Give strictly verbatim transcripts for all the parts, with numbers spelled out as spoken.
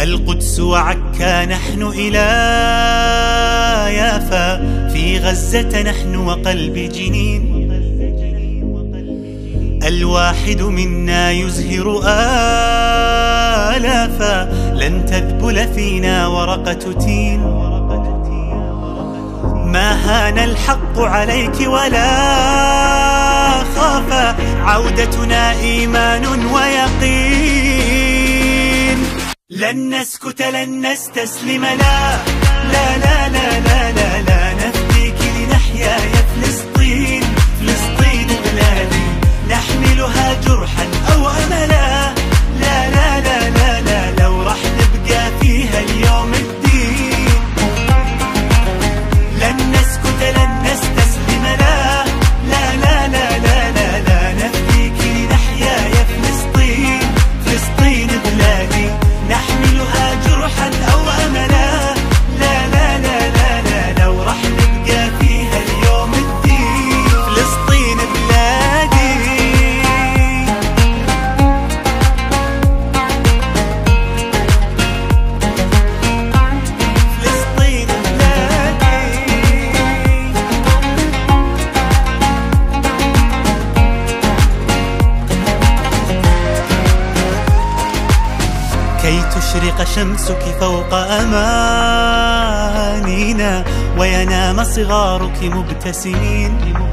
القدس وعكا نحن إلى يافا، في غزة نحن وقلب جنين. الواحد منا يزهر آلافا، لن تذبل فينا ورقة تين. ما هان الحق عليك ولا خافا، عودتنا إيمان ويقين. لن نسكت لن نستسلم، لا لا لا لا لا لا, لا نفديك لنحيا يا فلسطين. فلسطين بلادي نحملها جرحا أو أملا، لا لا لا لا لا لو رح نبقى فيها اليوم الدين. لن نسكت لن نستسلم، لا لا لا لا لا لا, لا نفديك لنحيا يا فلسطين. فلسطين بلادي نحملها جرحا أو أملا، لا لا لا لا لا لو رح نبقى فيها اليوم الدين. فلسطين بلادي. فلسطين بلادي. كي تشرق شمسك فوق أمانينا، وينام صغارك مبتسمين،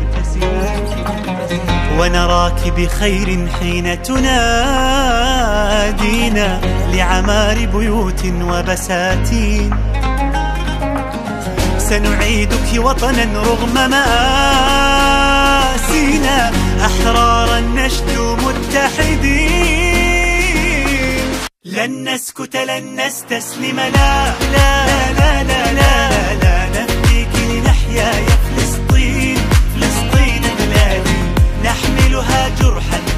ونراك بخير حين تنادينا لعمار بيوت وبساتين. سنعيدك وطنا رغم مآسينا، أحرارا نشدو متحدين. لن نسكت لن نستسلم، لا لا لا لا لا لا نفديك لنحيا يا فلسطين. فلسطين بلادي نحملها جرحا